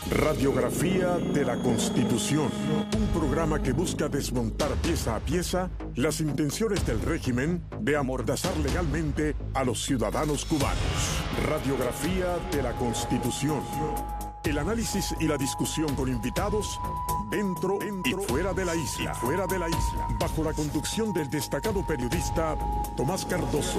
Radiografía de la Constitución, un programa que busca desmontar pieza a pieza las intenciones del régimen de amordazar legalmente a los ciudadanos cubanos. Radiografía de la Constitución. El análisis y la discusión con invitados dentro y fuera de la isla. Bajo la conducción del destacado periodista Tomás Cardoso.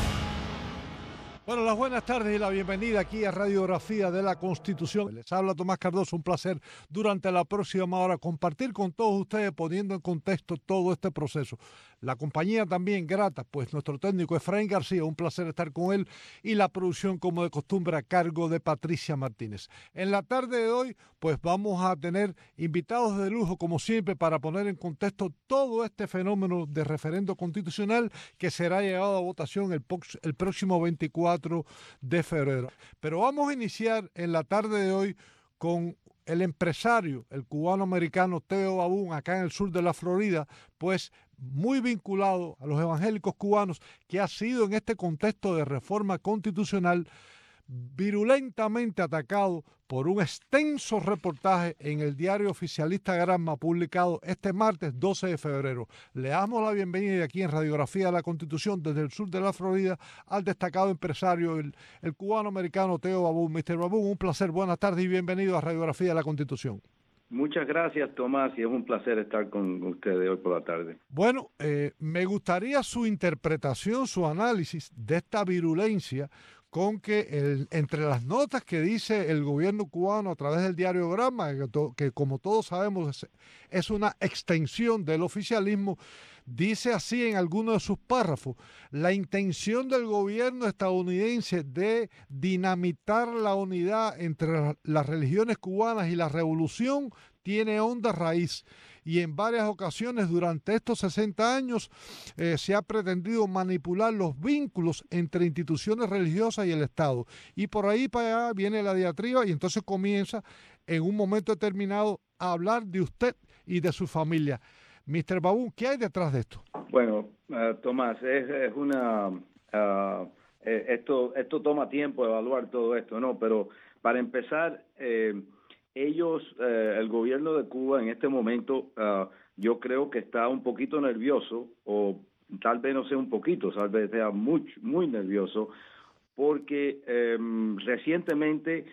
Bueno, las buenas tardes y la bienvenida aquí a Radiografía de la Constitución. Les habla Tomás Cardoso, un placer durante la próxima hora compartir con todos ustedes, poniendo en contexto todo este proceso. La compañía también grata, pues nuestro técnico Efraín García, un placer estar con él, y la producción como de costumbre a cargo de Patricia Martínez. En la tarde de hoy, pues vamos a tener invitados de lujo como siempre para poner en contexto todo este fenómeno de referendo constitucional que será llevado a votación el próximo 24 de febrero. Pero vamos a iniciar en la tarde de hoy con el empresario, el cubano-americano Teo Babún, acá en el sur de la Florida, pues muy vinculado a los evangélicos cubanos, que ha sido en este contexto de reforma constitucional virulentamente atacado por un extenso reportaje en el diario oficialista Granma, publicado este martes 12 de febrero. Le damos la bienvenida aquí en Radiografía de la Constitución desde el sur de la Florida al destacado empresario, el cubano-americano Teo Babún. Mr. Babún, un placer, buenas tardes y bienvenido a Radiografía de la Constitución. Muchas gracias, Tomás, y es un placer estar con ustedes hoy por la tarde. Bueno, me gustaría su interpretación, su análisis de esta virulencia con que entre las notas que dice el gobierno cubano a través del diario Granma, que como todos sabemos es una extensión del oficialismo, dice así en algunos de sus párrafos: la intención del gobierno estadounidense de dinamitar la unidad entre las religiones cubanas y la revolución tiene honda raíz, y en varias ocasiones durante estos 60 años se ha pretendido manipular los vínculos entre instituciones religiosas y el Estado. Y por ahí para allá viene la diatriba, y entonces comienza en un momento determinado a hablar de usted y de su familia. Mr. Babún, ¿qué hay detrás de esto? Bueno, Tomás, es una... esto toma tiempo evaluar todo esto, ¿no? Pero para empezar, el gobierno de Cuba en este momento, yo creo que está un poquito nervioso, o tal vez no sea un poquito, tal vez sea muy nervioso, porque recientemente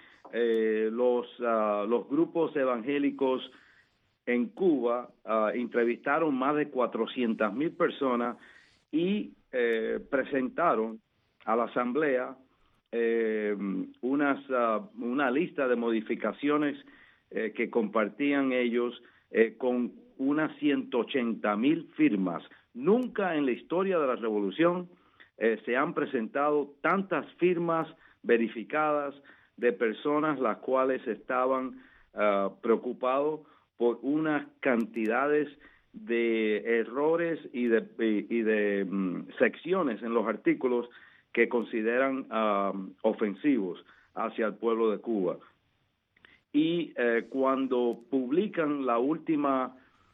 los grupos evangélicos en Cuba entrevistaron más de 400,000 personas y presentaron a la Asamblea una lista de modificaciones que compartían ellos con unas 180,000 firmas. Nunca en la historia de la revolución se han presentado tantas firmas verificadas de personas las cuales estaban preocupados por unas cantidades de errores y de secciones en los artículos que consideran ofensivos hacia el pueblo de Cuba. Y cuando publican la última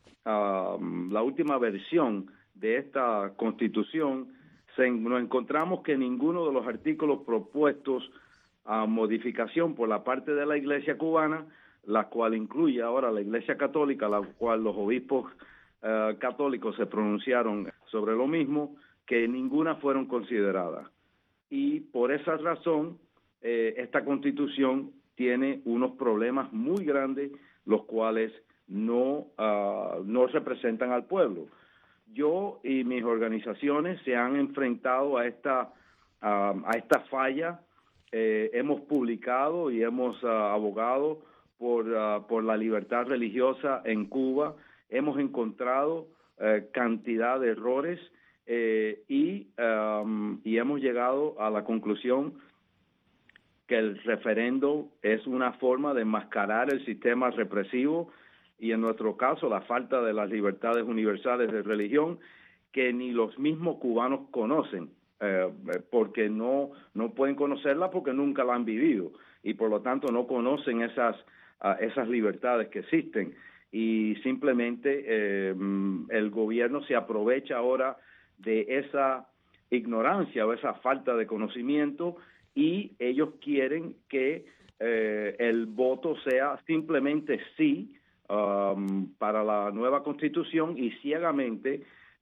versión de esta Constitución, nos encontramos que ninguno de los artículos propuestos a modificación por la parte de la Iglesia cubana, la cual incluye ahora la Iglesia Católica, la cual los obispos católicos se pronunciaron sobre lo mismo, que ninguna fueron consideradas. Y por esa razón, esta Constitución tiene unos problemas muy grandes, los cuales no representan al pueblo. Yo y mis organizaciones se han enfrentado a esta falla. Hemos publicado y hemos abogado por la libertad religiosa en Cuba. Hemos encontrado cantidad de errores y hemos llegado a la conclusión que el referendo es una forma de enmascarar el sistema represivo y, en nuestro caso, la falta de las libertades universales de religión, que ni los mismos cubanos conocen, porque no pueden conocerla porque nunca la han vivido y por lo tanto no conocen esas libertades que existen, y simplemente el gobierno se aprovecha ahora de esa ignorancia o esa falta de conocimiento, y ellos quieren que el voto sea simplemente sí para la nueva Constitución y ciegamente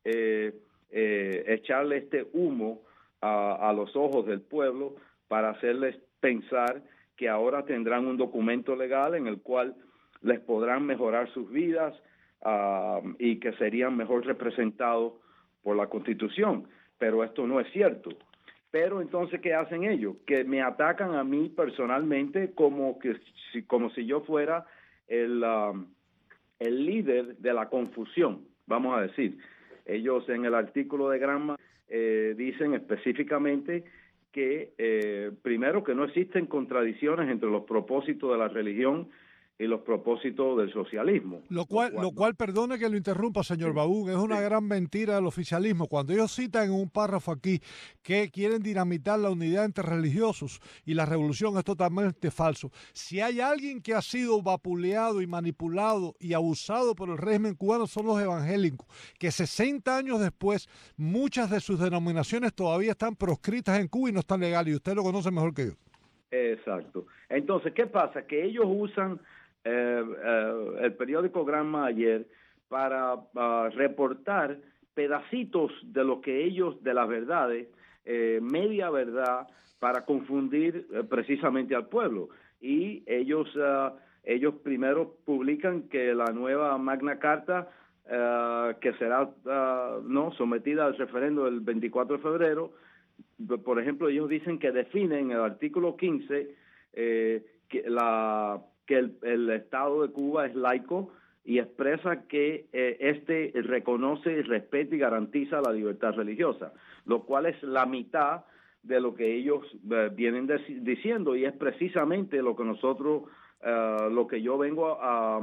echarle este humo a los ojos del pueblo para hacerles pensar que ahora tendrán un documento legal en el cual les podrán mejorar sus vidas y que serían mejor representados por la Constitución. Pero esto no es cierto. Pero entonces, ¿qué hacen ellos? Que me atacan a mí personalmente como si yo fuera el líder de la confusión, vamos a decir. Ellos en el artículo de Granma dicen específicamente que primero que no existen contradicciones entre los propósitos de la religión y los propósitos del socialismo. Lo cual, perdone que lo interrumpa, señor Baún, es una gran mentira del oficialismo. Cuando ellos citan en un párrafo aquí que quieren dinamitar la unidad entre religiosos y la revolución, es totalmente falso. Si hay alguien que ha sido vapuleado y manipulado y abusado por el régimen cubano, son los evangélicos, que 60 años después, muchas de sus denominaciones todavía están proscritas en Cuba y no están legales, y usted lo conoce mejor que yo. Exacto. Entonces, ¿qué pasa? Que ellos usan el periódico Granma ayer para reportar pedacitos de lo que ellos, de las verdades, media verdad, para confundir precisamente al pueblo. Y ellos primero publican que la nueva Magna Carta que será sometida al referendo el 24 de febrero, por ejemplo, ellos dicen que definen en el artículo 15 que el Estado de Cuba es laico y expresa que este reconoce, respeta y garantiza la libertad religiosa, lo cual es la mitad de lo que ellos vienen diciendo, y es precisamente lo que nosotros, lo que yo vengo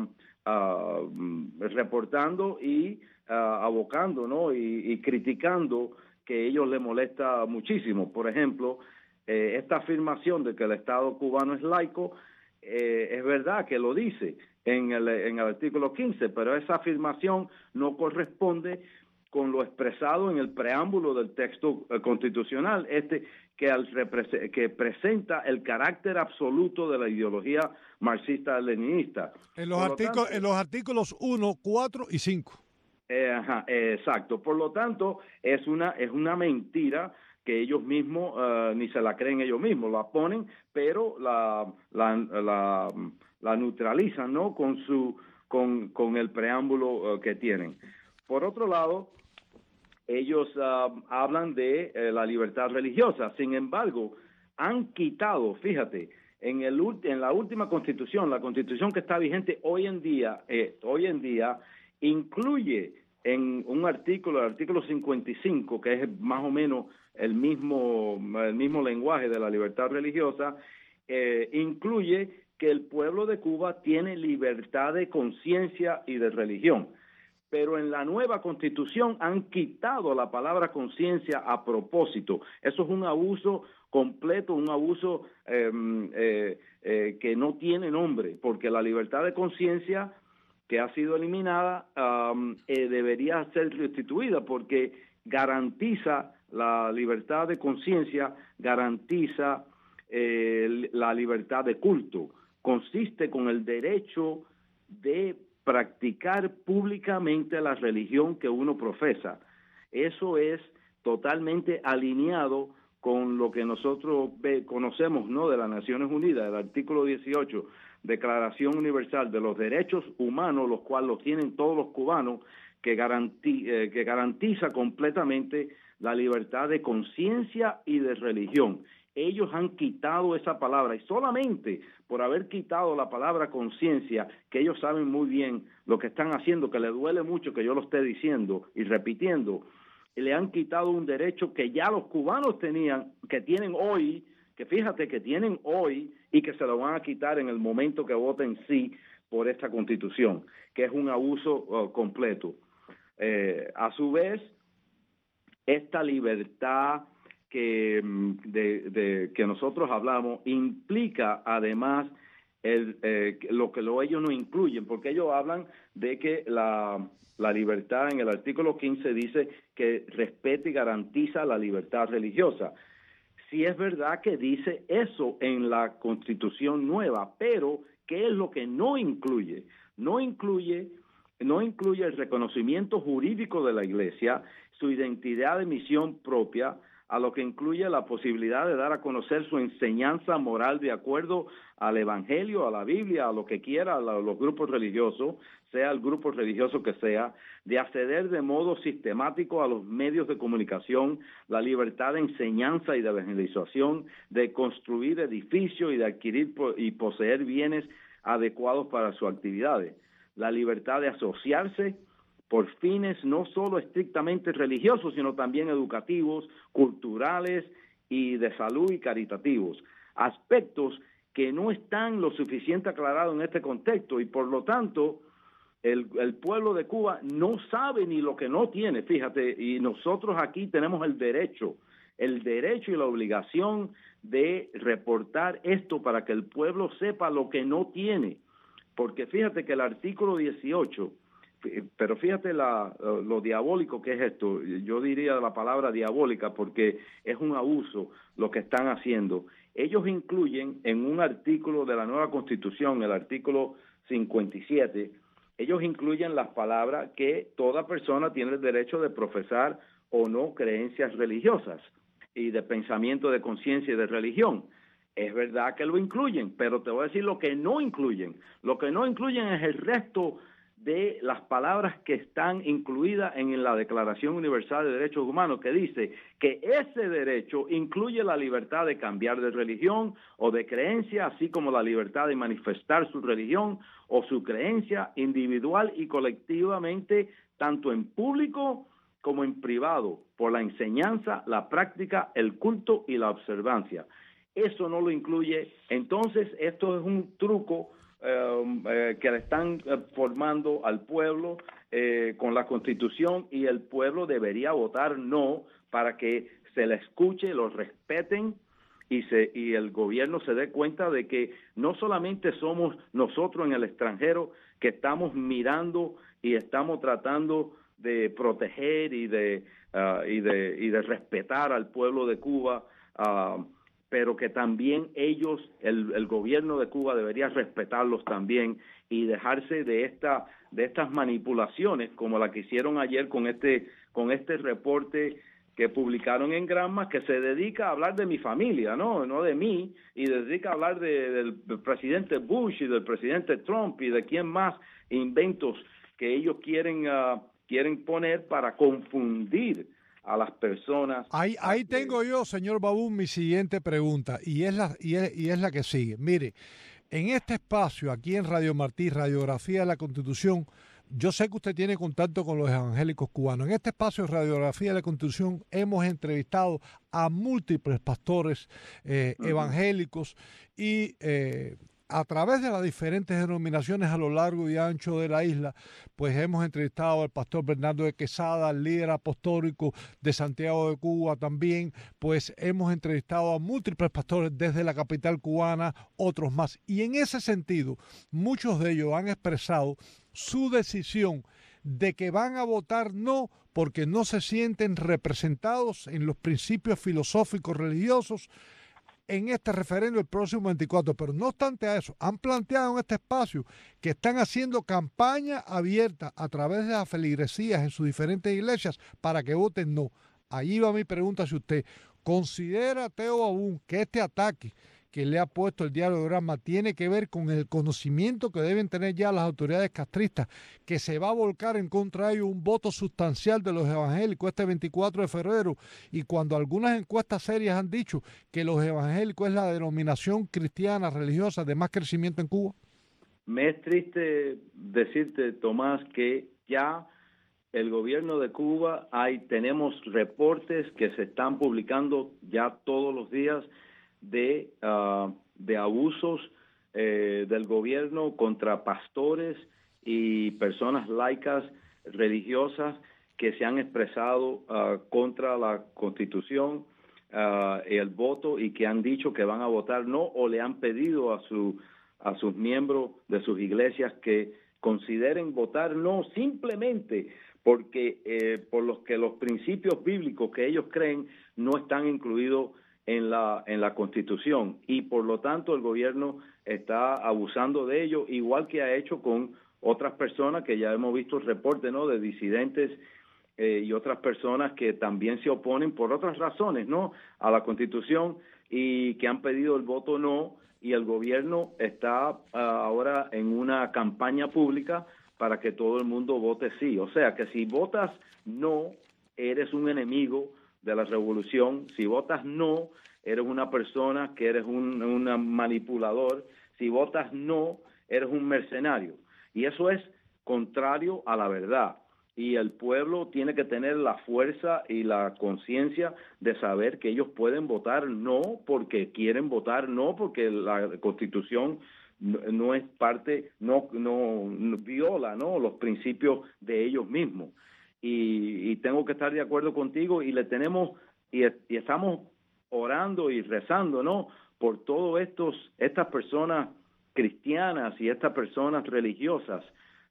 reportando y abocando, ¿no? Y criticando, que a ellos les molesta muchísimo. Por ejemplo, esta afirmación de que el Estado cubano es laico, es verdad que lo dice en el artículo 15, pero esa afirmación no corresponde con lo expresado en el preámbulo del texto constitucional, que presenta el carácter absoluto de la ideología marxista-leninista. En los artículos 1, 4 y 5. Exacto. Por lo tanto, es una mentira que ellos mismos ni se la creen ellos mismos, la ponen, pero la neutralizan, ¿no? con el preámbulo que tienen. Por otro lado, ellos hablan de la libertad religiosa. Sin embargo, han quitado, fíjate, en la última Constitución, la Constitución que está vigente hoy en día, incluye en un artículo, el artículo 55, que es más o menos el mismo lenguaje de la libertad religiosa, incluye que el pueblo de Cuba tiene libertad de conciencia y de religión. Pero en la nueva Constitución han quitado la palabra conciencia a propósito. Eso es un abuso completo, un abuso que no tiene nombre, porque la libertad de conciencia que ha sido eliminada debería ser restituida, porque garantiza la libertad de conciencia, garantiza la libertad de culto. Consiste con el derecho de practicar públicamente la religión que uno profesa. Eso es totalmente alineado con lo que nosotros conocemos, ¿no?, de las Naciones Unidas, el artículo 18, Declaración Universal de los Derechos Humanos, los cuales los tienen todos los cubanos, que garantiza completamente la libertad de conciencia y de religión. Ellos han quitado esa palabra, y solamente por haber quitado la palabra conciencia, que ellos saben muy bien lo que están haciendo, que les duele mucho que yo lo esté diciendo y repitiendo, le han quitado un derecho que ya los cubanos tenían, que tienen hoy, que fíjate que tienen hoy, y que se lo van a quitar en el momento que voten sí por esta Constitución, que es un abuso completo. A su vez, esta libertad que nosotros hablamos implica además lo que ellos no incluyen, porque ellos hablan de que la libertad en el artículo 15 dice que respeta y garantiza la libertad religiosa. sí es verdad que dice eso en la Constitución nueva, pero ¿qué es lo que no incluye? No incluye el reconocimiento jurídico de la Iglesia, su identidad de misión propia, a lo que incluye la posibilidad de dar a conocer su enseñanza moral de acuerdo al Evangelio, a la Biblia, a lo que quiera, a los grupos religiosos, sea el grupo religioso que sea, de acceder de modo sistemático a los medios de comunicación, la libertad de enseñanza y de evangelización, de construir edificios y de adquirir y poseer bienes adecuados para sus actividades, la libertad de asociarse por fines no solo estrictamente religiosos, sino también educativos, culturales y de salud y caritativos, aspectos que no están lo suficiente aclarados en este contexto y por lo tanto el pueblo de Cuba no sabe ni lo que no tiene, fíjate, y nosotros aquí tenemos el derecho y la obligación de reportar esto para que el pueblo sepa lo que no tiene, porque fíjate que el artículo 18, pero fíjate lo diabólico que es esto, yo diría la palabra diabólica porque es un abuso lo que están haciendo. Ellos incluyen en un artículo de la nueva Constitución, el artículo 57, ellos incluyen las palabras que toda persona tiene el derecho de profesar o no creencias religiosas y de pensamiento de conciencia y de religión. Es verdad que lo incluyen, pero te voy a decir lo que no incluyen. Lo que no incluyen es el resto de las palabras que están incluidas en la Declaración Universal de Derechos Humanos, que dice que ese derecho incluye la libertad de cambiar de religión o de creencia, así como la libertad de manifestar su religión o su creencia individual y colectivamente, tanto en público como en privado, por la enseñanza, la práctica, el culto y la observancia. Eso no lo incluye. Entonces, esto es un truco que le están formando al pueblo con la Constitución, y el pueblo debería votar no para que se le escuche, lo respeten y el gobierno se dé cuenta de que no solamente somos nosotros en el extranjero que estamos mirando y estamos tratando de proteger y de respetar al pueblo de Cuba, pero que también ellos, el gobierno de Cuba debería respetarlos también y dejarse de estas manipulaciones como la que hicieron ayer con este reporte que publicaron en Granma, que se dedica a hablar de mi familia, no de mí, y dedica a hablar del presidente Bush y del presidente Trump y de quién más, inventos que ellos quieren poner para confundir a las personas. Ahí tengo yo, señor Babún, mi siguiente pregunta, y es la que sigue. Mire, en este espacio, aquí en Radio Martí, Radiografía de la Constitución, yo sé que usted tiene contacto con los evangélicos cubanos. En este espacio de Radiografía de la Constitución hemos entrevistado a múltiples pastores evangélicos y a través de las diferentes denominaciones a lo largo y ancho de la isla, pues hemos entrevistado al pastor Bernardo de Quesada, el líder apostólico de Santiago de Cuba también, pues hemos entrevistado a múltiples pastores desde la capital cubana, otros más. Y en ese sentido, muchos de ellos han expresado su decisión de que van a votar no porque no se sienten representados en los principios filosóficos religiosos en este referendo el próximo 24, pero no obstante a eso, han planteado en este espacio que están haciendo campaña abierta a través de las feligresías en sus diferentes iglesias para que voten no. Allí va mi pregunta: si usted considera, Teo Babún, que este ataque que le ha puesto el diario de Granma tiene que ver con el conocimiento que deben tener ya las autoridades castristas, que se va a volcar en contra de ellos un voto sustancial de los evangélicos este 24 de febrero, y cuando algunas encuestas serias han dicho que los evangélicos es la denominación cristiana religiosa de más crecimiento en Cuba? Me es triste decirte, Tomás, que ya el gobierno de Cuba, tenemos reportes que se están publicando ya todos los días de abusos del gobierno contra pastores y personas laicas religiosas que se han expresado contra la Constitución y el voto, y que han dicho que van a votar no, o le han pedido a sus miembros de sus iglesias que consideren votar no, simplemente porque por los principios bíblicos que ellos creen no están incluidos en la Constitución, y por lo tanto el gobierno está abusando de ello, igual que ha hecho con otras personas que ya hemos visto reportes, ¿no?, de disidentes y otras personas que también se oponen por otras razones, ¿no?, a la Constitución, y que han pedido el voto no, y el gobierno está ahora en una campaña pública para que todo el mundo vote sí. O sea, que si votas no, eres un enemigo de la revolución. Si votas no, eres una persona que eres un manipulador. Si votas no, eres un mercenario. Y eso es contrario a la verdad. Y el pueblo tiene que tener la fuerza y la conciencia de saber que ellos pueden votar no porque quieren votar no, porque la Constitución no es parte, no viola, ¿no?, los principios de ellos mismos. Y tengo que estar de acuerdo contigo, y le tenemos y estamos orando y rezando, ¿no?, por todas estas personas cristianas y estas personas religiosas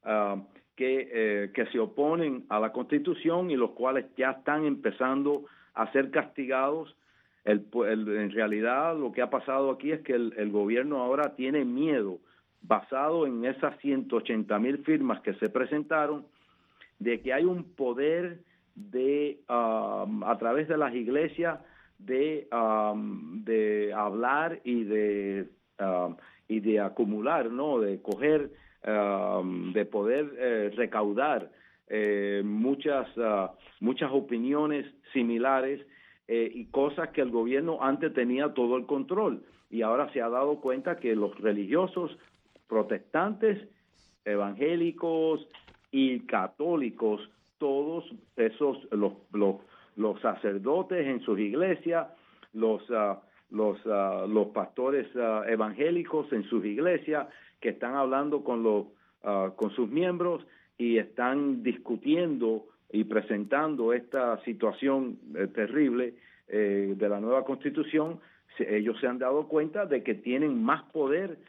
que se oponen a la Constitución, y los cuales ya están empezando a ser castigados. En realidad lo que ha pasado aquí es que el gobierno ahora tiene miedo, basado en esas 180,000 firmas que se presentaron, de que hay un poder de a través de las iglesias de hablar y de acumular, ¿no?, de coger, de poder recaudar muchas opiniones similares, y cosas que el gobierno antes tenía todo el control, y ahora se ha dado cuenta que los religiosos protestantes, evangélicos y católicos, todos esos, los sacerdotes en sus iglesias, los pastores evangélicos en sus iglesias, que están hablando con sus miembros y están discutiendo y presentando esta situación terrible de la nueva Constitución. Ellos se han dado cuenta de que tienen más poder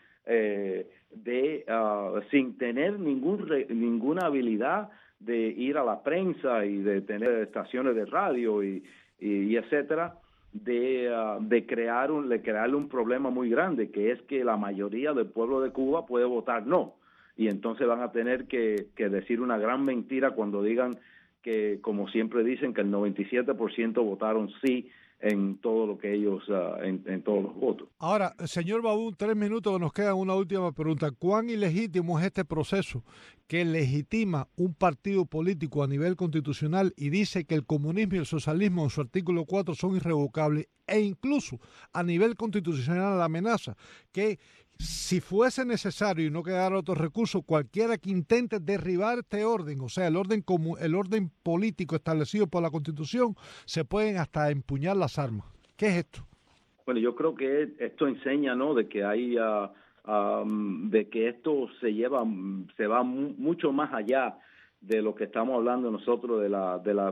sin tener ninguna habilidad de ir a la prensa y de tener estaciones de radio y etcétera, de crearle un problema muy grande, que es que la mayoría del pueblo de Cuba puede votar no, y entonces van a tener que decir una gran mentira cuando digan que, como siempre dicen, que el 97% votaron sí en todo lo que ellos, en todos los votos. Ahora, señor Babún, 3 minutos que nos quedan, una última pregunta. ¿Cuán ilegítimo es este proceso que legitima un partido político a nivel constitucional y dice que el comunismo y el socialismo en su artículo 4 son irrevocables, e incluso a nivel constitucional la amenaza que si fuese necesario y no quedara otro recurso, cualquiera que intente derribar este orden, o sea, el orden político establecido por la Constitución, se pueden hasta empuñar las armas? ¿Qué es esto? Bueno, yo creo que esto enseña, ¿no?, de que hay de que esto se va mucho más allá de lo que estamos hablando nosotros del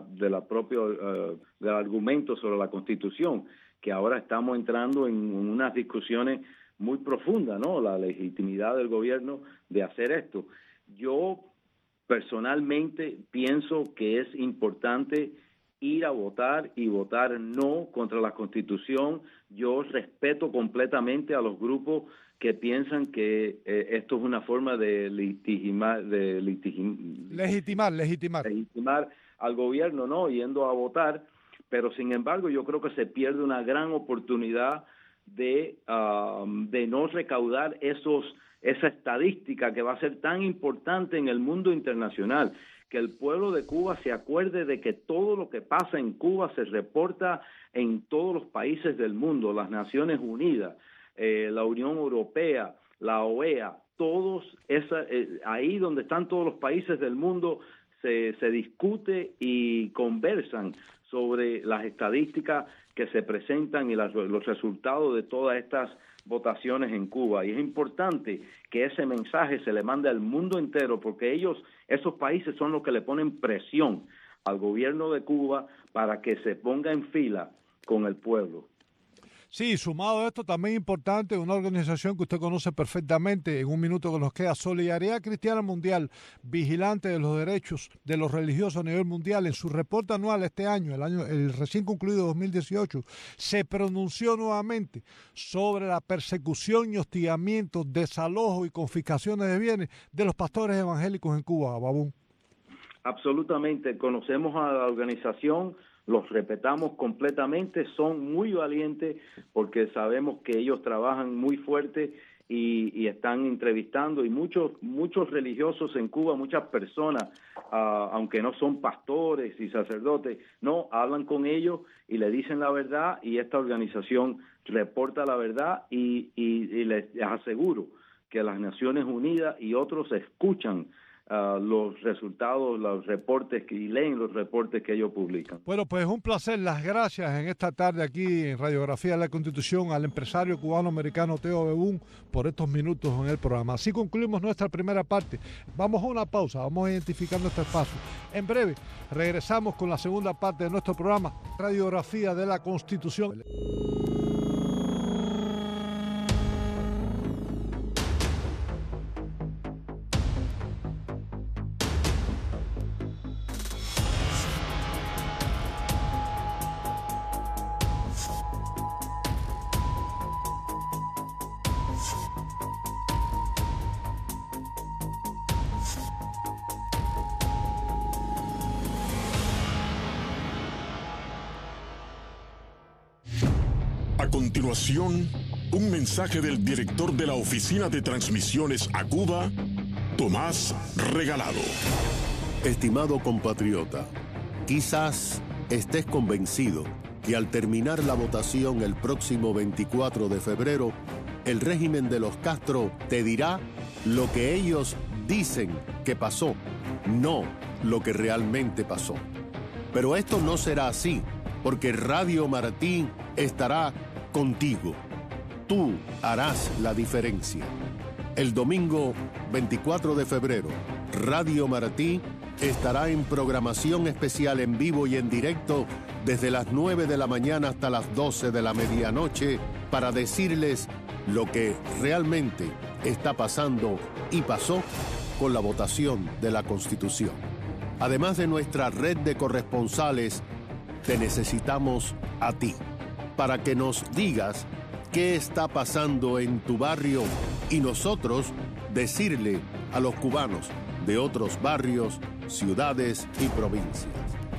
argumento sobre la Constitución, que ahora estamos entrando en unas discusiones muy profundas, ¿no?, la legitimidad del gobierno de hacer esto. Yo personalmente pienso que es importante ir a votar y votar no contra la Constitución. Yo respeto completamente a los grupos que piensan que esto es una forma de legitimar al gobierno, ¿no?, yendo a votar, pero sin embargo yo creo que se pierde una gran oportunidad de no recaudar esa estadística que va a ser tan importante en el mundo internacional, que el pueblo de Cuba se acuerde de que todo lo que pasa en Cuba se reporta en todos los países del mundo, las Naciones Unidas, la Unión Europea, la OEA, todos ahí donde están todos los países del mundo se discute y conversan sobre las estadísticas que se presentan y los resultados de todas estas votaciones en Cuba. Y es importante que ese mensaje se le mande al mundo entero, porque esos países son los que le ponen presión al gobierno de Cuba para que se ponga en fila con el pueblo. Sí, sumado a esto, también importante, una organización que usted conoce perfectamente, en un minuto que nos queda, Solidaridad Cristiana Mundial, vigilante de los derechos de los religiosos a nivel mundial, en su reporte anual este año, el recién concluido 2018, se pronunció nuevamente sobre la persecución y hostigamiento, desalojo y confiscaciones de bienes de los pastores evangélicos en Cuba, Babún. Absolutamente, conocemos a la organización, los respetamos completamente, son muy valientes porque sabemos que ellos trabajan muy fuerte y están entrevistando, y muchos religiosos en Cuba, muchas personas, aunque no son pastores y sacerdotes, no, hablan con ellos y le dicen la verdad, y esta organización reporta la verdad y les aseguro que las Naciones Unidas y otros escuchan los resultados, los reportes y leen los reportes que ellos publican. Bueno, pues un placer. Las gracias en esta tarde aquí en Radiografía de la Constitución al empresario cubano-americano Teo Babún por estos minutos en el programa. Así concluimos nuestra primera parte. Vamos a una pausa, vamos identificando este espacio. En breve regresamos con la segunda parte de nuestro programa, Radiografía de la Constitución. A continuación, un mensaje del director de la Oficina de Transmisiones a Cuba, Tomás Regalado. Estimado compatriota, quizás estés convencido que al terminar la votación el próximo 24 de febrero, el régimen de los Castro te dirá lo que ellos dicen que pasó, no lo que realmente pasó. Pero esto no será así, porque Radio Martí estará contigo. Tú harás la diferencia. El domingo 24 de febrero, Radio Martí estará en programación especial en vivo y en directo desde las 9 de la mañana hasta las 12 de la medianoche para decirles lo que realmente está pasando y pasó con la votación de la Constitución. Además de nuestra red de corresponsales, te necesitamos a ti, para que nos digas qué está pasando en tu barrio y nosotros decirle a los cubanos de otros barrios, ciudades y provincias.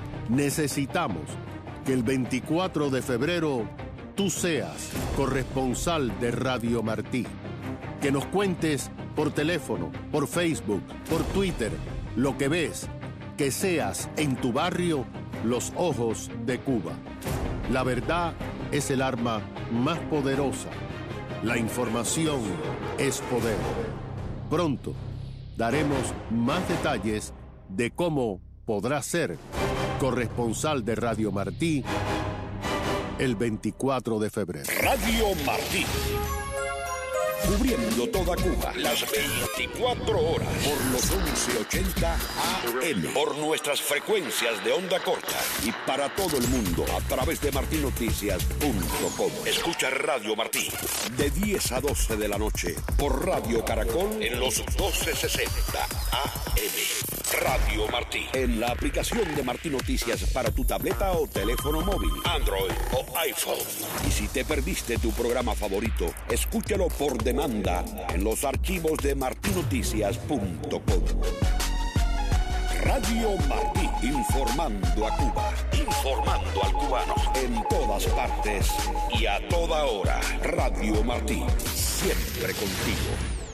Necesitamos que el 24 de febrero tú seas corresponsal de Radio Martí, que nos cuentes por teléfono, por Facebook, por Twitter, lo que ves, que seas en tu barrio los ojos de Cuba. La verdad es el arma más poderosa. La información es poder. Pronto daremos más detalles de cómo podrás ser corresponsal de Radio Martí el 24 de febrero. Radio Martí. Cubriendo toda Cuba, las 24 horas, por los 1180 AM, por nuestras frecuencias de onda corta y para todo el mundo a través de martinoticias.com. Escucha Radio Martí de 10 a 12 de la noche por Radio Caracol en los 1260 AM. Radio Martí, en la aplicación de Martí Noticias para tu tableta o teléfono móvil, Android o iPhone. Y si te perdiste tu programa favorito, escúchalo por demanda en los archivos de martinoticias.com. Radio Martí, informando a Cuba, informando al cubano, en todas partes y a toda hora. Radio Martí, siempre contigo.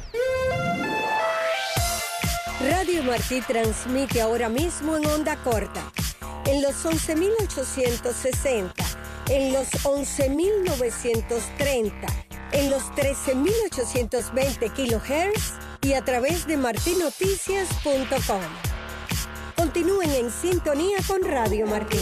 Radio Martí transmite ahora mismo en onda corta, en los 11.860, en los 11.930, en los 13.820 kHz y a través de martinoticias.com. Continúen en sintonía con Radio Martí.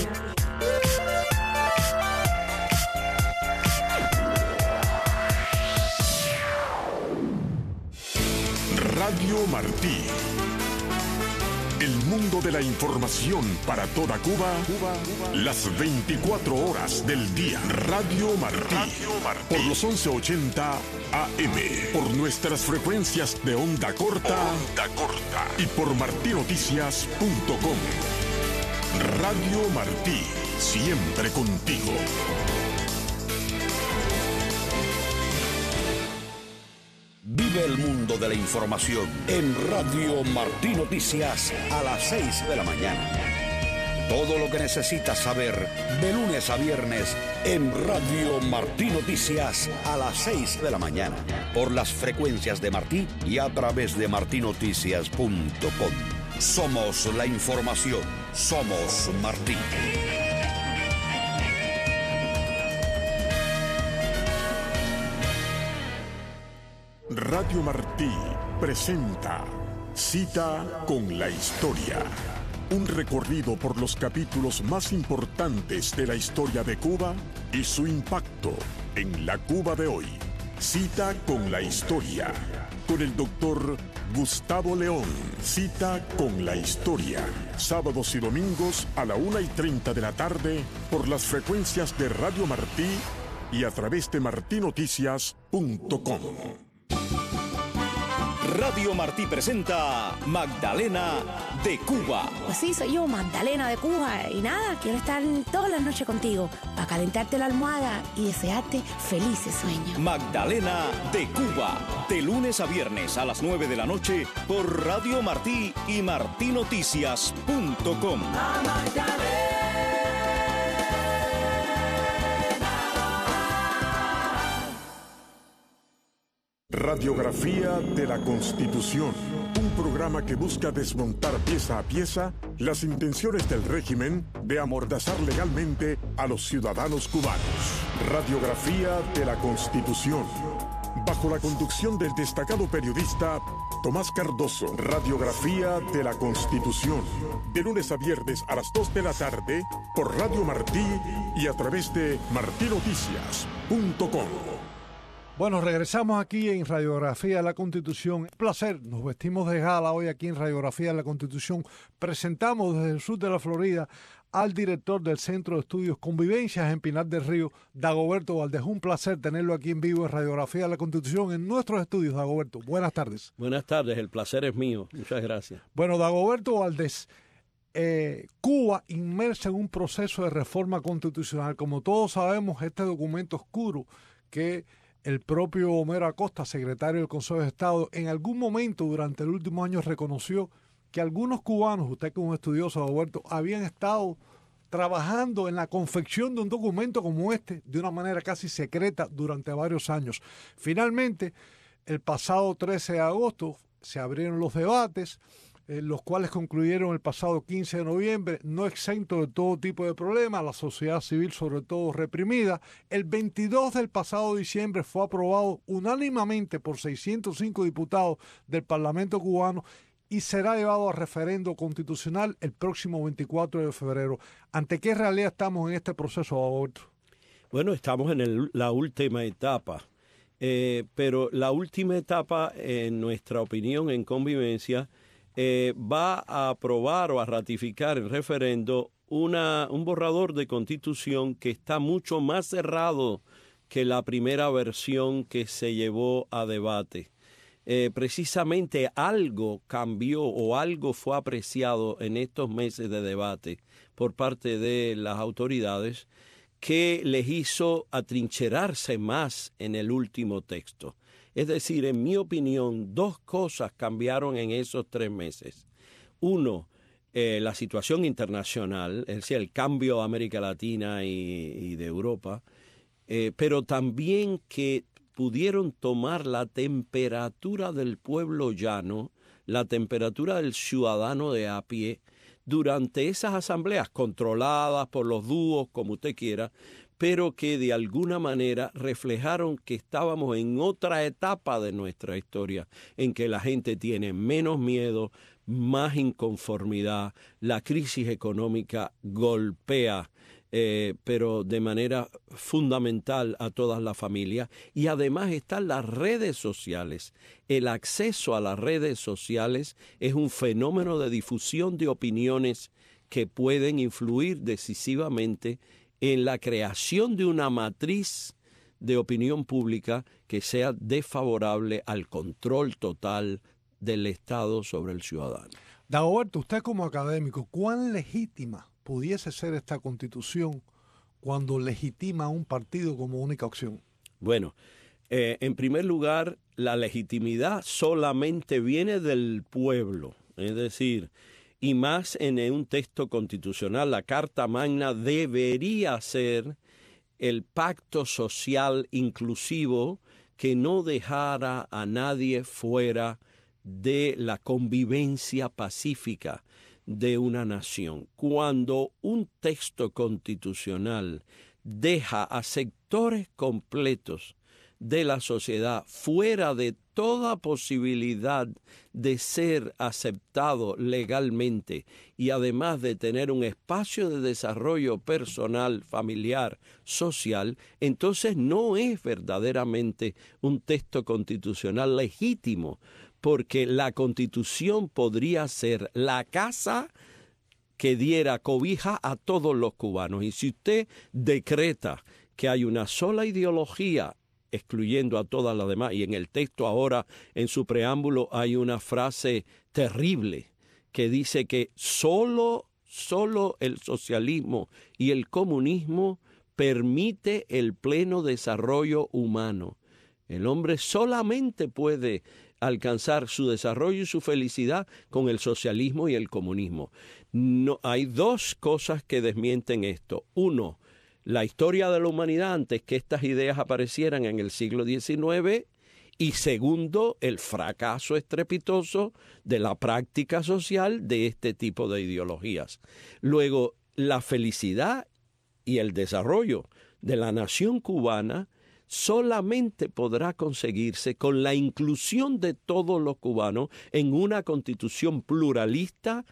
Radio Martí, El mundo de la información para toda Cuba, las 24 horas del día. Radio Martí. Por los 1180 AM. Por nuestras frecuencias de onda corta. Y por martinoticias.com. Radio Martí. Siempre contigo. Vive el mundo de la información en Radio Martí Noticias a las 6 de la mañana. Todo lo que necesitas saber de lunes a viernes en Radio Martí Noticias a las 6 de la mañana. Por las frecuencias de Martí y a través de martinoticias.com. Somos la información. Somos Martí. Radio Martí presenta Cita con la Historia. Un recorrido por los capítulos más importantes de la historia de Cuba y su impacto en la Cuba de hoy. Cita con la Historia. Con el doctor Gustavo León. Cita con la Historia. Sábados y domingos a la 1:30 de la tarde por las frecuencias de Radio Martí y a través de martinoticias.com. Radio Martí presenta Magdalena de Cuba. Pues sí, soy yo, Magdalena de Cuba. Y nada, quiero estar todas las noches contigo para calentarte la almohada y desearte felices sueños. Magdalena de Cuba, de lunes a viernes a las 9 de la noche por Radio Martí y martinoticias.com. Radiografía de la Constitución, un programa que busca desmontar pieza a pieza las intenciones del régimen de amordazar legalmente a los ciudadanos cubanos. Radiografía de la Constitución, bajo la conducción del destacado periodista Tomás Cardoso. Radiografía de la Constitución, de lunes a viernes a las 2 de la tarde por Radio Martí y a través de martinoticias.com. Bueno, regresamos aquí en Radiografía de la Constitución. Un placer, nos vestimos de gala hoy aquí en Radiografía de la Constitución. Presentamos desde el sur de la Florida al director del Centro de Estudios Convivencias en Pinar del Río, Dagoberto Valdés. Un placer tenerlo aquí en vivo en Radiografía de la Constitución en nuestros estudios, Dagoberto. Buenas tardes. Buenas tardes, el placer es mío. Muchas gracias. Bueno, Dagoberto Valdés, Cuba inmersa en un proceso de reforma constitucional. Como todos sabemos, este documento oscuro que el propio Homero Acosta, secretario del Consejo de Estado, en algún momento durante el último año reconoció que algunos cubanos, usted como estudioso, Roberto, habían estado trabajando en la confección de un documento como este de una manera casi secreta durante varios años. Finalmente, el pasado 13 de agosto se abrieron los debates, los cuales concluyeron el pasado 15 de noviembre, no exento de todo tipo de problemas, la sociedad civil sobre todo reprimida. El 22 del pasado diciembre fue aprobado unánimemente por 605 diputados del Parlamento cubano y será llevado a referendo constitucional el próximo 24 de febrero. ¿Ante qué realidad estamos en este proceso, Roberto? Bueno, estamos en la última etapa, pero la última etapa, en nuestra opinión, en Convivencia, va a aprobar o a ratificar en referendo un borrador de constitución que está mucho más cerrado que la primera versión que se llevó a debate. Precisamente algo cambió o algo fue apreciado en estos meses de debate por parte de las autoridades que les hizo atrincherarse más en el último texto. Es decir, en mi opinión, dos cosas cambiaron en esos 3 meses. Uno, la situación internacional, es decir, el cambio a América Latina y de Europa, pero también que pudieron tomar la temperatura del pueblo llano, la temperatura del ciudadano de a pie, durante esas asambleas controladas por los dúos, como usted quiera, pero que de alguna manera reflejaron que estábamos en otra etapa de nuestra historia, en que la gente tiene menos miedo, más inconformidad, la crisis económica golpea pero de manera fundamental a todas las familias. Y además están las redes sociales. El acceso a las redes sociales es un fenómeno de difusión de opiniones que pueden influir decisivamente en la creación de una matriz de opinión pública que sea desfavorable al control total del Estado sobre el ciudadano. Dagoberto, usted como académico, ¿cuán legítima pudiese ser esta Constitución cuando legitima a un partido como única opción? Bueno, en primer lugar, la legitimidad solamente viene del pueblo, es decir, y más en un texto constitucional, la Carta Magna debería ser el pacto social inclusivo que no dejara a nadie fuera de la convivencia pacífica de una nación. Cuando un texto constitucional deja a sectores completos de la sociedad fuera de toda posibilidad de ser aceptado legalmente y además de tener un espacio de desarrollo personal, familiar, social, entonces no es verdaderamente un texto constitucional legítimo, porque la Constitución podría ser la casa que diera cobija a todos los cubanos. Y si usted decreta que hay una sola ideología excluyendo a todas las demás, y en el texto ahora, en su preámbulo, hay una frase terrible que dice que solo el socialismo y el comunismo permite el pleno desarrollo humano. El hombre solamente puede alcanzar su desarrollo y su felicidad con el socialismo y el comunismo. No, hay dos cosas que desmienten esto. Uno, la historia de la humanidad antes que estas ideas aparecieran en el siglo XIX, y segundo, el fracaso estrepitoso de la práctica social de este tipo de ideologías. Luego, la felicidad y el desarrollo de la nación cubana solamente podrá conseguirse con la inclusión de todos los cubanos en una constitución pluralista,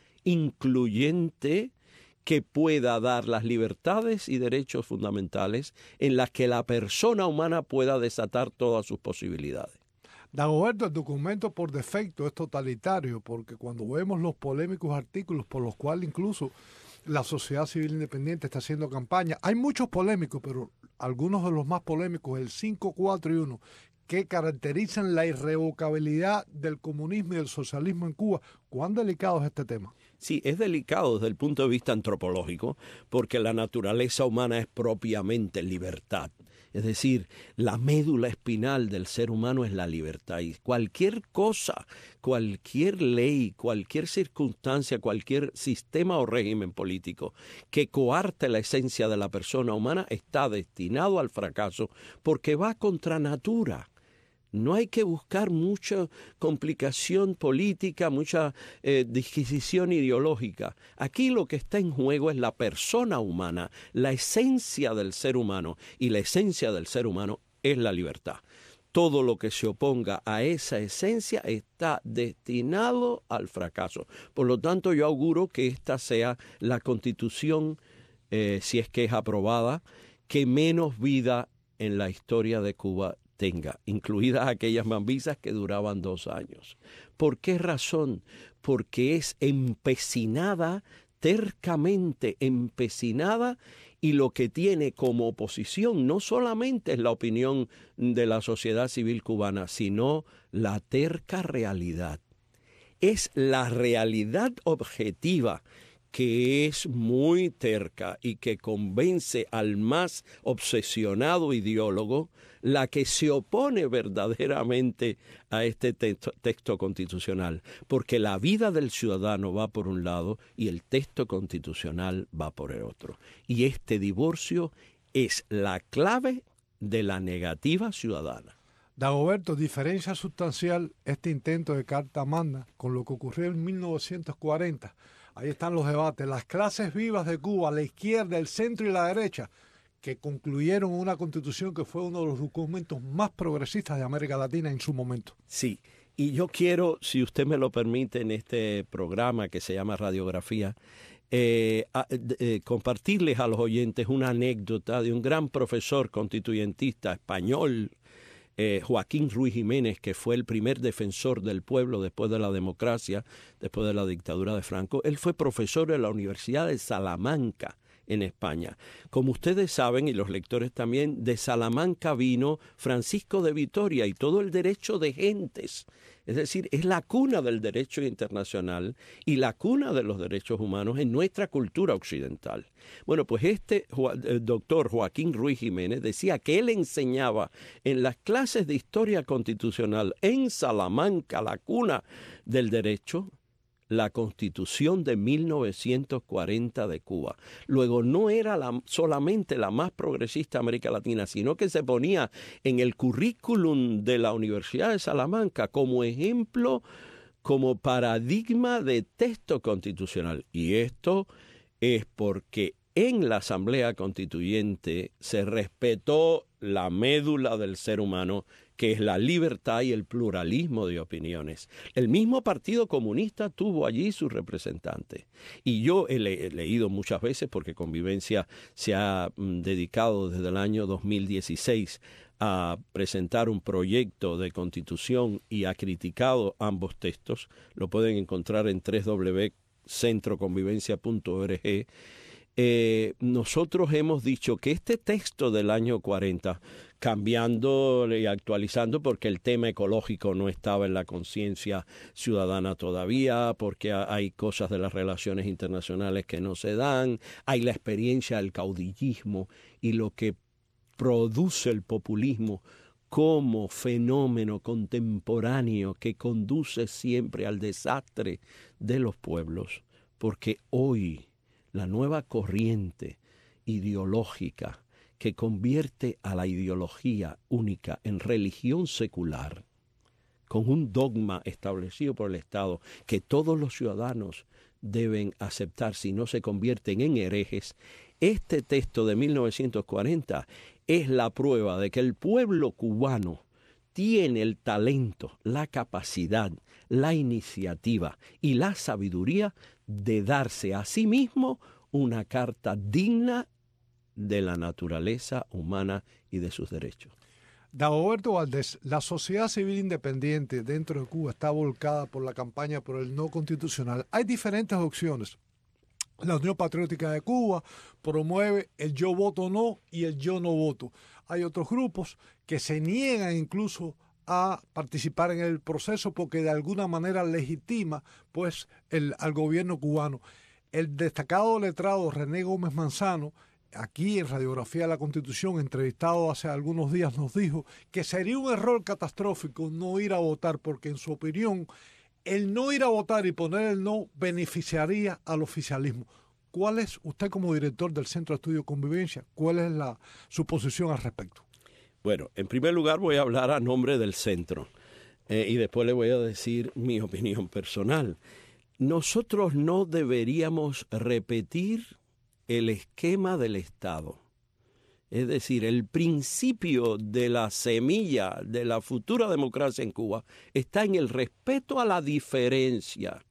incluyente, que pueda dar las libertades y derechos fundamentales en las que la persona humana pueda desatar todas sus posibilidades. Dagoberto, el documento por defecto es totalitario, porque cuando vemos los polémicos artículos por los cuales incluso la sociedad civil independiente está haciendo campaña, hay muchos polémicos, pero algunos de los más polémicos, el 5, 4 y 1, que caracterizan la irrevocabilidad del comunismo y del socialismo en Cuba. ¿Cuán delicado es este tema? Sí, es delicado desde el punto de vista antropológico, porque la naturaleza humana es propiamente libertad. Es decir, la médula espinal del ser humano es la libertad. Y cualquier cosa, cualquier ley, cualquier circunstancia, cualquier sistema o régimen político que coarte la esencia de la persona humana está destinado al fracaso porque va contra natura. No hay que buscar mucha complicación política, mucha disquisición ideológica. Aquí lo que está en juego es la persona humana, la esencia del ser humano. Y la esencia del ser humano es la libertad. Todo lo que se oponga a esa esencia está destinado al fracaso. Por lo tanto, yo auguro que esta sea la Constitución, si es que es aprobada, que menos vida en la historia de Cuba tenga, incluidas aquellas mambisas que duraban 2 años. ¿Por qué razón? Porque es empecinada, tercamente empecinada, y lo que tiene como oposición no solamente es la opinión de la sociedad civil cubana, sino la terca realidad. Es la realidad objetiva que es muy terca y que convence al más obsesionado ideólogo, la que se opone verdaderamente a este texto constitucional, porque la vida del ciudadano va por un lado y el texto constitucional va por el otro. Y este divorcio es la clave de la negativa ciudadana. Dagoberto, diferencia sustancial este intento de Carta Magna con lo que ocurrió en 1940. Ahí están los debates, las clases vivas de Cuba, la izquierda, el centro y la derecha, que concluyeron una constitución que fue uno de los documentos más progresistas de América Latina en su momento. Sí, y yo quiero, si usted me lo permite, en este programa que se llama Radiografía, compartirles a los oyentes una anécdota de un gran profesor constituyentista español, Joaquín Ruiz Jiménez, que fue el primer defensor del pueblo después de la democracia, después de la dictadura de Franco. Él fue profesor de la Universidad de Salamanca, en España. Como ustedes saben, y los lectores también, de Salamanca vino Francisco de Vitoria y todo el derecho de gentes. Es decir, es la cuna del derecho internacional y la cuna de los derechos humanos en nuestra cultura occidental. Bueno, pues el doctor Joaquín Ruiz Jiménez decía que él enseñaba en las clases de historia constitucional en Salamanca, la cuna del derecho, la Constitución de 1940 de Cuba. Luego no era solamente la más progresista de América Latina, sino que se ponía en el currículum de la Universidad de Salamanca como ejemplo, como paradigma de texto constitucional. Y esto es porque en la Asamblea Constituyente se respetó la médula del ser humano, que es la libertad y el pluralismo de opiniones. El mismo Partido Comunista tuvo allí su representante. Y yo he leído muchas veces, porque Convivencia se ha dedicado desde el año 2016 a presentar un proyecto de constitución y ha criticado ambos textos. Lo pueden encontrar en www.centroconvivencia.org. Nosotros hemos dicho que este texto del año 40, cambiando y actualizando porque el tema ecológico no estaba en la conciencia ciudadana todavía, porque hay cosas de las relaciones internacionales que no se dan, hay la experiencia del caudillismo y lo que produce el populismo como fenómeno contemporáneo que conduce siempre al desastre de los pueblos, porque hoy la nueva corriente ideológica que convierte a la ideología única en religión secular, con un dogma establecido por el Estado que todos los ciudadanos deben aceptar si no se convierten en herejes. Este texto de 1940 es la prueba de que el pueblo cubano tiene el talento, la capacidad, la iniciativa y la sabiduría de darse a sí mismo una carta digna de la naturaleza humana y de sus derechos. Dagoberto Valdés, la sociedad civil independiente dentro de Cuba está volcada por la campaña por el no constitucional. Hay diferentes opciones. La Unión Patriótica de Cuba promueve el yo voto no y el yo no voto. Hay otros grupos que se niegan incluso a participar en el proceso porque de alguna manera legitima pues al gobierno cubano. El destacado letrado René Gómez Manzano, aquí en Radiografía de la Constitución, entrevistado hace algunos días, nos dijo que sería un error catastrófico no ir a votar porque en su opinión el no ir a votar y poner el no beneficiaría al oficialismo. ¿Cuál es, usted como director del Centro de Estudio Convivencia, cuál es su posición al respecto? Bueno, en primer lugar voy a hablar a nombre del centro y después le voy a decir mi opinión personal. Nosotros no deberíamos repetir el esquema del Estado. Es decir, el principio de la semilla de la futura democracia en Cuba está en el respeto a la diferencia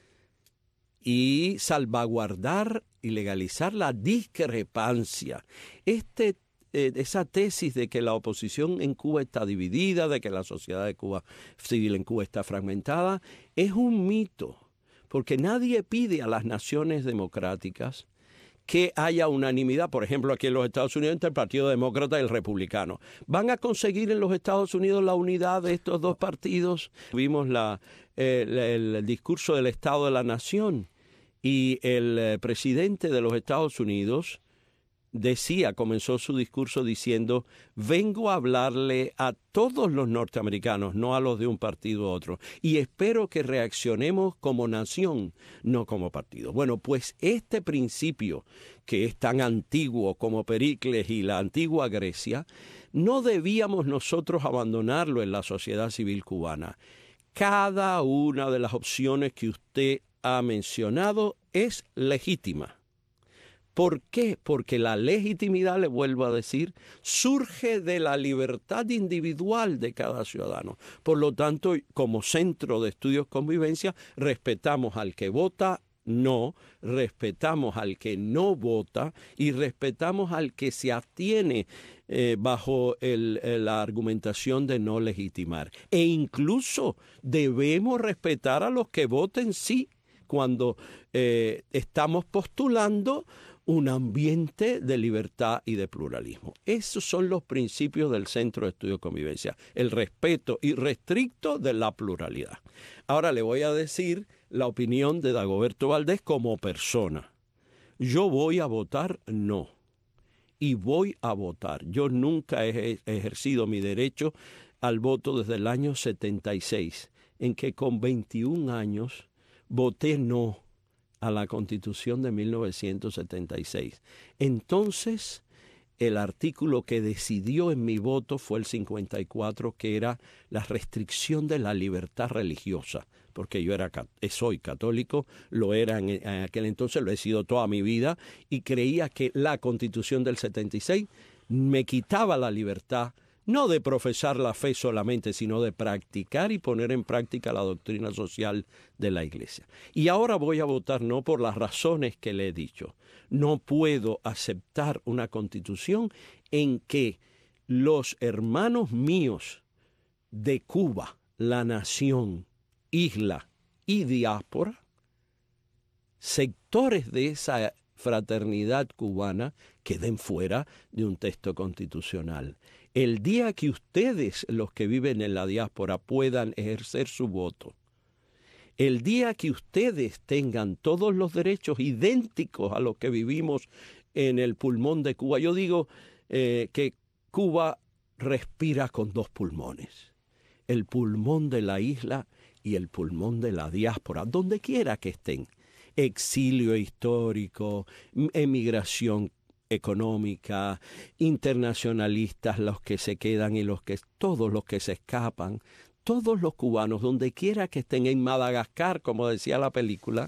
y salvaguardar y legalizar la discrepancia. Esa tesis de que la oposición en Cuba está dividida, de que la sociedad de Cuba civil en Cuba está fragmentada, es un mito, porque nadie pide a las naciones democráticas que haya unanimidad, por ejemplo, aquí en los Estados Unidos, entre el Partido Demócrata y el Republicano. ¿Van a conseguir en los Estados Unidos la unidad de estos dos partidos? Vimos el discurso del Estado de la Nación y el presidente de los Estados Unidos comenzó su discurso diciendo: vengo a hablarle a todos los norteamericanos, no a los de un partido u otro, y espero que reaccionemos como nación, no como partido. Bueno, pues este principio, que es tan antiguo como Pericles y la antigua Grecia, no debíamos nosotros abandonarlo en la sociedad civil cubana. Cada una de las opciones que usted ha mencionado es legítima. ¿Por qué? Porque la legitimidad, le vuelvo a decir, surge de la libertad individual de cada ciudadano. Por lo tanto, como Centro de Estudios Convivencia, respetamos al que vota no, respetamos al que no vota y respetamos al que se abstiene bajo la argumentación de no legitimar. E incluso debemos respetar a los que voten sí cuando estamos postulando un ambiente de libertad y de pluralismo. Esos son los principios del Centro de Estudio de Convivencia, el respeto irrestricto de la pluralidad. Ahora le voy a decir la opinión de Dagoberto Valdés como persona. Yo voy a votar no, y voy a votar. Yo nunca he ejercido mi derecho al voto desde el año 76, en que con 21 años voté no a la Constitución de 1976. Entonces, el artículo que decidió en mi voto fue el 54, que era la restricción de la libertad religiosa, porque yo soy católico, lo era en aquel entonces, lo he sido toda mi vida, y creía que la Constitución del 76 me quitaba la libertad, no de profesar la fe solamente, sino de practicar y poner en práctica la doctrina social de la Iglesia. Y ahora voy a votar no por las razones que le he dicho. No puedo aceptar una constitución en que los hermanos míos de Cuba, la nación, isla y diáspora, sectores de esa fraternidad cubana, queden fuera de un texto constitucional. El día que ustedes, los que viven en la diáspora, puedan ejercer su voto, el día que ustedes tengan todos los derechos idénticos a los que vivimos en el pulmón de Cuba, yo digo que Cuba respira con dos pulmones, el pulmón de la isla y el pulmón de la diáspora, donde quiera que estén, exilio histórico, emigración económica, internacionalistas, los que se quedan y todos los que se escapan, todos los cubanos, donde quiera que estén, en Madagascar, como decía la película,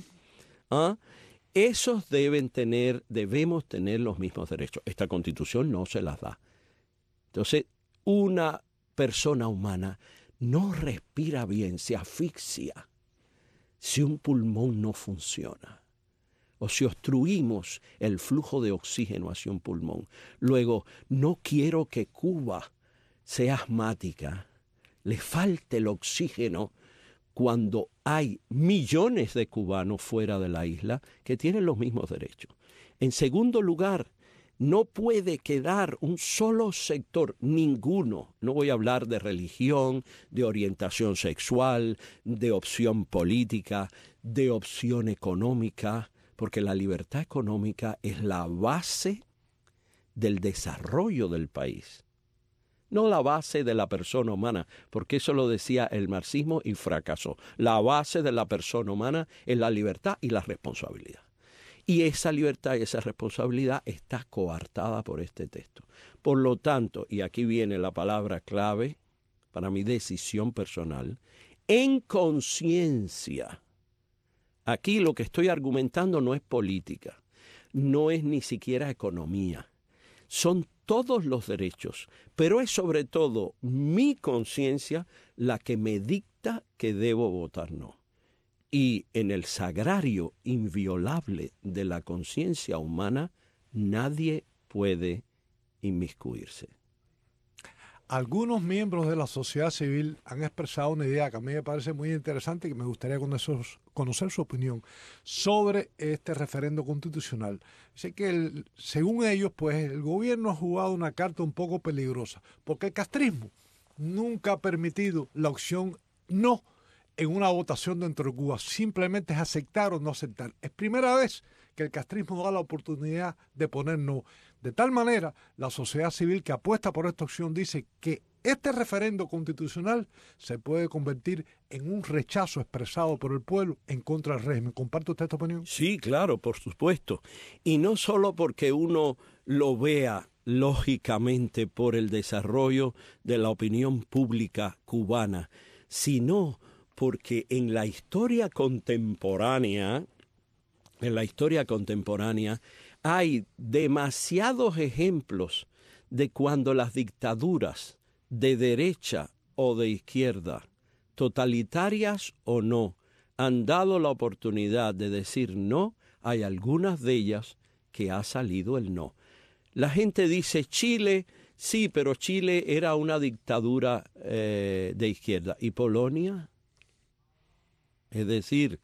esos debemos tener los mismos derechos. Esta Constitución no se las da. Entonces, una persona humana no respira bien, se asfixia si un pulmón no funciona, o si obstruimos el flujo de oxígeno hacia un pulmón. Luego, no quiero que Cuba sea asmática, le falte el oxígeno cuando hay millones de cubanos fuera de la isla que tienen los mismos derechos. En segundo lugar, no puede quedar un solo sector, ninguno. No voy a hablar de religión, de orientación sexual, de opción política, de opción económica, porque la libertad económica es la base del desarrollo del país, no la base de la persona humana, porque eso lo decía el marxismo y fracasó. La base de la persona humana es la libertad y la responsabilidad. Y esa libertad y esa responsabilidad está coartada por este texto. Por lo tanto, y aquí viene la palabra clave para mi decisión personal, en conciencia. Aquí lo que estoy argumentando no es política, no es ni siquiera economía. Son todos los derechos, pero es sobre todo mi conciencia la que me dicta que debo votar no. Y en el sagrario inviolable de la conciencia humana, nadie puede inmiscuirse. Algunos miembros de la sociedad civil han expresado una idea que a mí me parece muy interesante y que me gustaría conocer su opinión sobre este referendo constitucional. Dice que según ellos, pues el gobierno ha jugado una carta un poco peligrosa, porque el castrismo nunca ha permitido la opción no en una votación dentro de Cuba. Simplemente es aceptar o no aceptar. Es primera vez que el castrismo da la oportunidad de poner no. De tal manera, la sociedad civil que apuesta por esta opción dice que este referendo constitucional se puede convertir en un rechazo expresado por el pueblo en contra del régimen. ¿Comparte usted esta opinión? Sí, claro, por supuesto. Y no solo porque uno lo vea lógicamente por el desarrollo de la opinión pública cubana, sino porque en la historia contemporánea hay demasiados ejemplos de cuando las dictaduras de derecha o de izquierda, totalitarias o no, han dado la oportunidad de decir no, hay algunas de ellas que ha salido el no. La gente dice Chile, sí, pero Chile era una dictadura de izquierda. ¿Y Polonia? Es decir,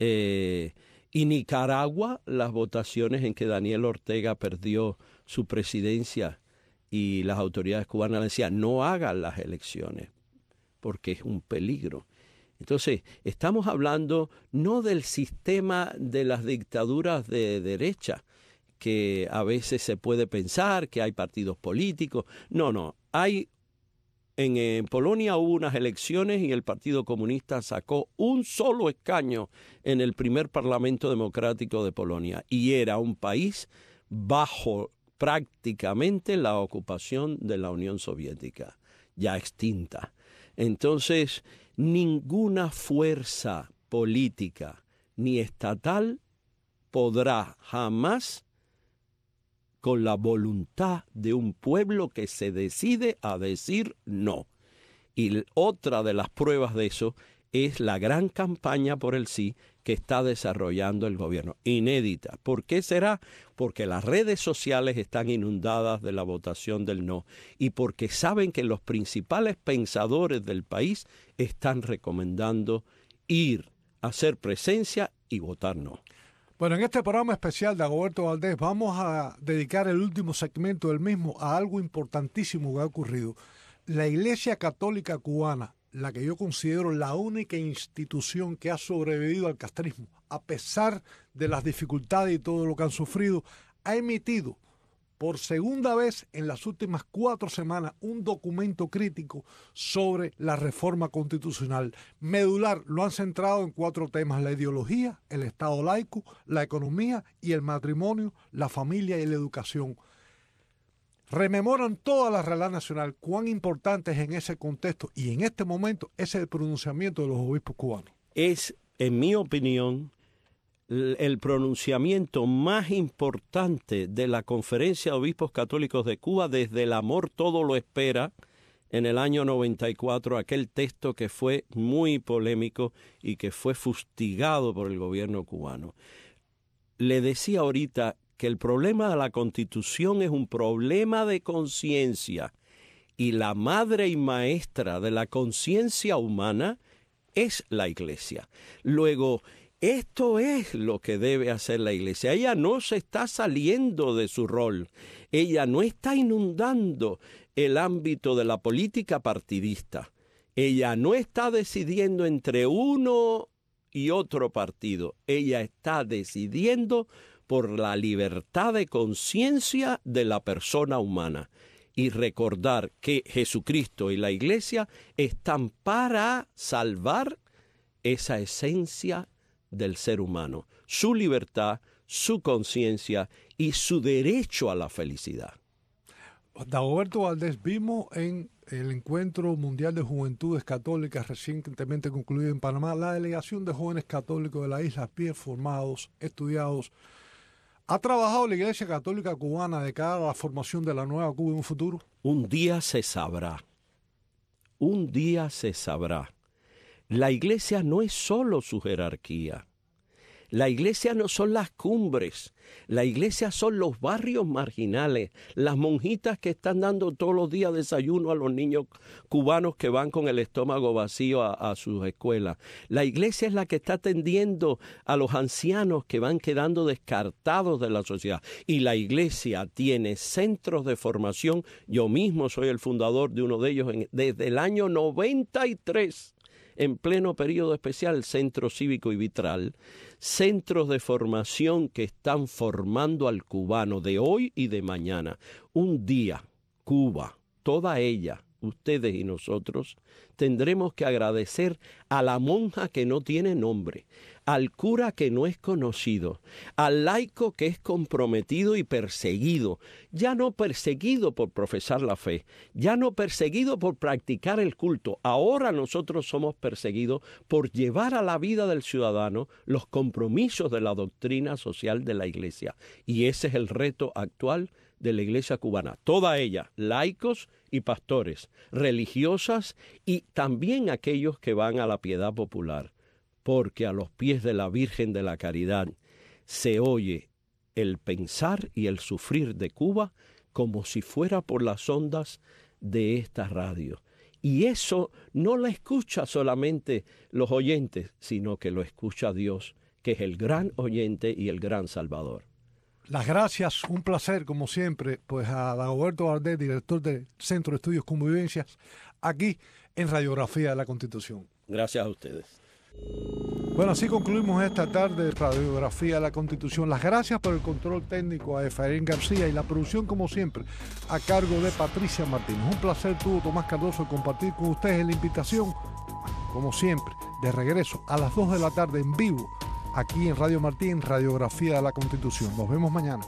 y Nicaragua, las votaciones en que Daniel Ortega perdió su presidencia y las autoridades cubanas le decían no hagan las elecciones porque es un peligro. Entonces, estamos hablando no del sistema de las dictaduras de derecha, que a veces se puede pensar que hay partidos políticos. No, en Polonia hubo unas elecciones y el Partido Comunista sacó un solo escaño en el primer Parlamento Democrático de Polonia y era un país bajo prácticamente la ocupación de la Unión Soviética, ya extinta. Entonces, ninguna fuerza política ni estatal podrá jamás, con la voluntad de un pueblo que se decide a decir no. Y otra de las pruebas de eso es la gran campaña por el sí que está desarrollando el gobierno, inédita. ¿Por qué será? Porque las redes sociales están inundadas de la votación del no y porque saben que los principales pensadores del país están recomendando ir, hacer presencia y votar no. Bueno, en este programa especial de Dagoberto Valdés vamos a dedicar el último segmento del mismo a algo importantísimo que ha ocurrido. La Iglesia Católica Cubana, la que yo considero la única institución que ha sobrevivido al castrismo, a pesar de las dificultades y todo lo que han sufrido, ha emitido por segunda vez en las últimas 4 semanas un documento crítico sobre la reforma constitucional. Medular, lo han centrado en 4 temas: la ideología, el Estado laico, la economía y el matrimonio, la familia y la educación. Rememoran toda la realidad nacional, cuán importante es en ese contexto y en este momento es el pronunciamiento de los obispos cubanos. Es, en mi opinión, el pronunciamiento más importante de la Conferencia de Obispos Católicos de Cuba desde el amor todo lo espera en el año 94, aquel texto que fue muy polémico y que fue fustigado por el gobierno cubano. Le decía ahorita que el problema de la Constitución es un problema de conciencia y la madre y maestra de la conciencia humana es la Iglesia. Luego, esto es lo que debe hacer la Iglesia. Ella no se está saliendo de su rol. Ella no está inundando el ámbito de la política partidista. Ella no está decidiendo entre uno y otro partido. Ella está decidiendo por la libertad de conciencia de la persona humana. Y recordar que Jesucristo y la Iglesia están para salvar esa esencia del ser humano, su libertad, su conciencia y su derecho a la felicidad. Dagoberto Valdés, vimos en el Encuentro Mundial de Juventudes Católicas recientemente concluido en Panamá la delegación de jóvenes católicos de la isla, bien formados, estudiados. ¿Ha trabajado la Iglesia Católica Cubana de cara a la formación de la nueva Cuba en un futuro? Un día se sabrá. Un día se sabrá. La Iglesia no es solo su jerarquía. La Iglesia no son las cumbres. La Iglesia son los barrios marginales, las monjitas que están dando todos los días desayuno a los niños cubanos que van con el estómago vacío a sus escuelas. La Iglesia es la que está atendiendo a los ancianos que van quedando descartados de la sociedad. Y la Iglesia tiene centros de formación. Yo mismo soy el fundador de uno de ellos desde el año 93. En pleno periodo especial, el Centro Cívico y Vitral, centros de formación que están formando al cubano de hoy y de mañana. Un día, Cuba, toda ella, ustedes y nosotros, tendremos que agradecer a la monja que no tiene nombre, al cura que no es conocido, al laico que es comprometido y perseguido, ya no perseguido por profesar la fe, ya no perseguido por practicar el culto. Ahora nosotros somos perseguidos por llevar a la vida del ciudadano los compromisos de la doctrina social de la Iglesia. Y ese es el reto actual de la Iglesia cubana, toda ella, laicos y pastores, religiosas y también aquellos que van a la piedad popular. porque a los pies de la Virgen de la Caridad se oye el pensar y el sufrir de Cuba como si fuera por las ondas de esta radio. Y eso no lo escucha solamente los oyentes, sino que lo escucha Dios, que es el gran oyente y el gran Salvador. Las gracias, un placer, como siempre, pues a Dagoberto Valdés, director del Centro de Estudios Convivencias, aquí en Radiografía de la Constitución. Gracias a ustedes. Bueno, así concluimos esta tarde de Radiografía de la Constitución. Las gracias por el control técnico a Efraín García y la producción, como siempre, a cargo de Patricia Martínez. Un placer tuvo Tomás Cardoso compartir con ustedes la invitación, como siempre, de regreso a las 2 de la tarde en vivo, aquí en Radio Martí, en Radiografía de la Constitución. Nos vemos mañana.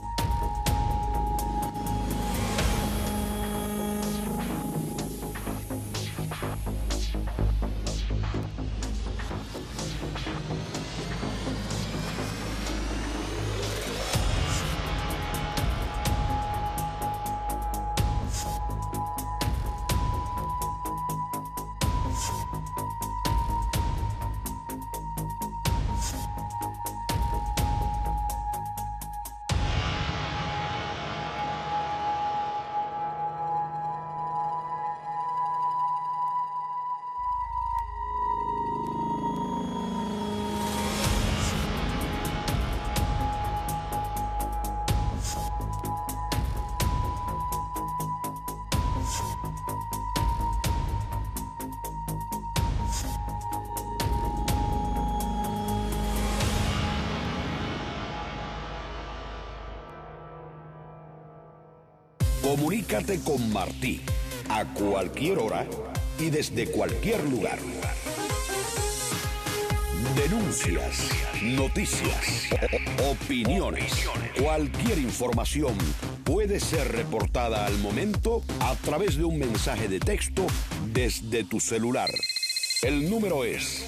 Comunícate con Martí a cualquier hora y desde cualquier lugar. Denuncias, noticias, opiniones, cualquier información puede ser reportada al momento a través de un mensaje de texto desde tu celular. El número es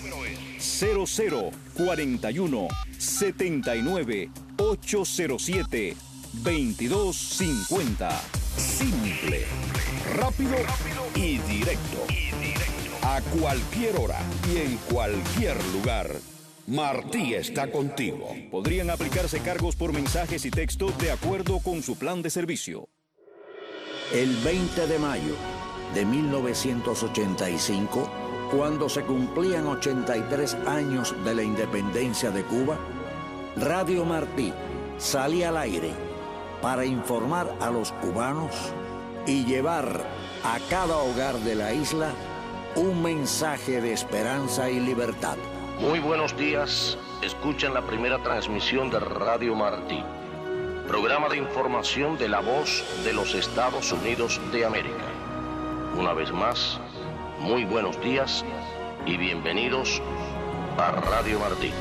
0041 79 807 2250. Simple, rápido y directo. A cualquier hora y en cualquier lugar, Martí está contigo. Podrían aplicarse cargos por mensajes y texto de acuerdo con su plan de servicio. El 20 de mayo de 1985, cuando se cumplían 83 años de la independencia de Cuba, Radio Martí salía al aire para informar a los cubanos y llevar a cada hogar de la isla un mensaje de esperanza y libertad. Muy buenos días, escuchen la primera transmisión de Radio Martí, programa de información de la voz de los Estados Unidos de América. Una vez más, muy buenos días y bienvenidos a Radio Martí.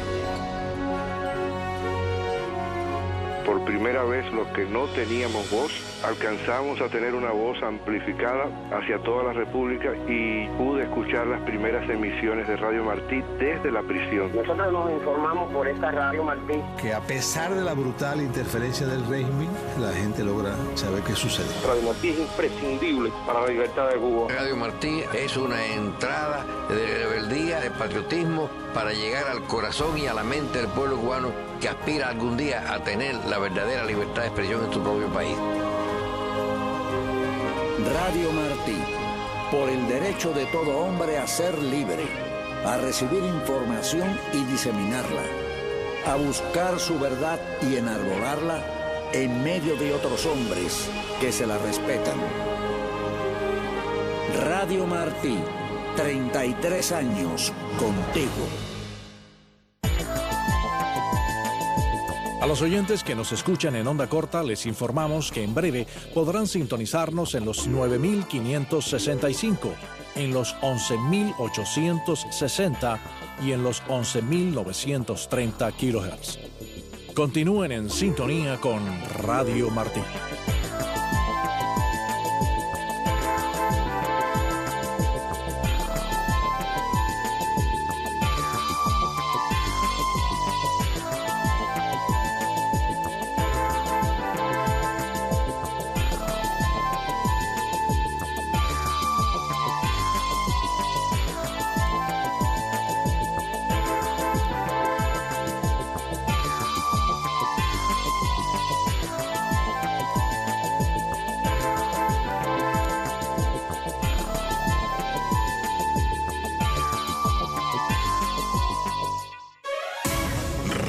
Por primera vez, los que no teníamos voz, alcanzamos a tener una voz amplificada hacia toda la República y pude escuchar las primeras emisiones de Radio Martí desde la prisión. Nosotros nos informamos por esta Radio Martí. Que a pesar de la brutal interferencia del régimen, la gente logra saber qué sucede. Radio Martí es imprescindible para la libertad de Cuba. Radio Martí es una entrada de rebeldía, de patriotismo, para llegar al corazón y a la mente del pueblo cubano que aspira algún día a tener la verdadera libertad de expresión en su propio país. Radio Martí, por el derecho de todo hombre a ser libre, a recibir información y diseminarla, a buscar su verdad y enarbolarla en medio de otros hombres que se la respetan. Radio Martí, 33 años contigo. A los oyentes que nos escuchan en onda corta les informamos que en breve podrán sintonizarnos en los 9.565, en los 11.860 y en los 11.930 kHz. Continúen en sintonía con Radio Martí.